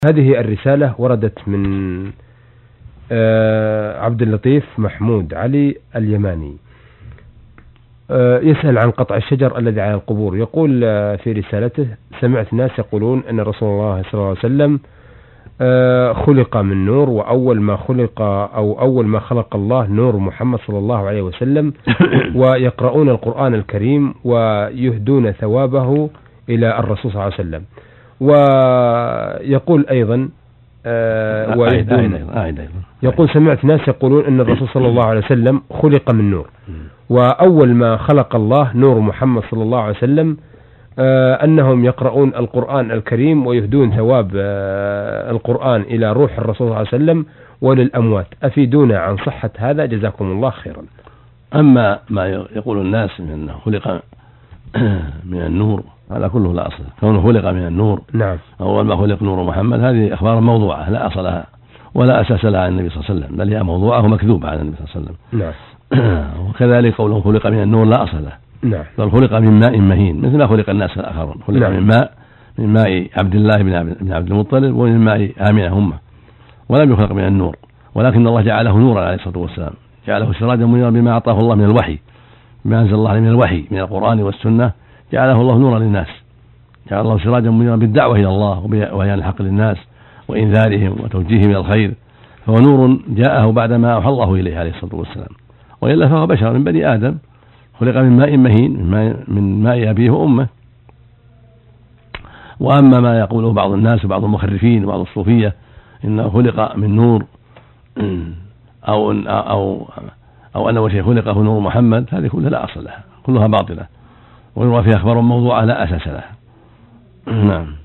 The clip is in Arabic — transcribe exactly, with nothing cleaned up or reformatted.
هذه الرسالة وردت من عبد اللطيف محمود علي اليماني، يسأل عن قطع الشجر الذي على القبور. يقول في رسالته: سمعت ناس يقولون أن رسول الله صلى الله عليه وسلم خلق من نور، وأول ما خلق أو أول ما خلق الله نور محمد صلى الله عليه وسلم، ويقرؤون القرآن الكريم ويهدون ثوابه إلى الرسول صلى الله عليه وسلم. ويقول أيضا آه يقول: سمعت ناس يقولون أن الرسول صلى الله عليه وسلم خلق من نور، وأول ما خلق الله نور محمد صلى الله عليه وسلم، آه أنهم يقرؤون القرآن الكريم ويهدون ثواب آه القرآن إلى روح الرسول صلى الله عليه وسلم وللأموات. أفيدونا عن صحة هذا جزاكم الله خيرا. أما ما يقول الناس من أنه خلق من النور هذا كله لا أصل، كونه خلق من النور نعم أول ما خلق نور محمد، هذه أخبار موضوعة لا أصل لها ولا أساس لها عن النبي صلى الله عليه وسلم، بل هي موضوعة ومكذوبة عن النبي صلى الله عليه وسلم. نعم. وكذلك قوله خلق من النور لا أصل له، نعم، بل خلق من ماء مهين مثل ما خلق الناس الآخرون، خلق نعم. من ماء من ماء عبد الله بن عبد المطلب ومن ماء آمنة أمه، ولم يخلق من النور، ولكن الله جعله نورا عليه الصلاة والسلام، جعله سراجا منيرا بما أعطاه الله من الوحي، بما أنزل الله من الوحي من القرآن والسنة، جعله الله نورا للناس، جعل الله سراجا منيرا بالدعوة إلى الله وبيان الحق للناس وإنذارهم وتوجيههم إلى الخير، فهو نور جاءه بعدما أوحى الله إليه عليه الصلاة والسلام. وإلا فهو بشر من بني آدم، خلق من ماء مهين من ماء, من ماء أبيه وأمه. وأما ما يقوله بعض الناس وبعض المخرفين وبعض الصوفية إنه خلق من نور أو أو أو أنه شيء خلقه نور محمد، هذه كلها لا أصل لها، كلها باطلة ويروى فيها أخبار موضوعة لا أساس لها. نعم.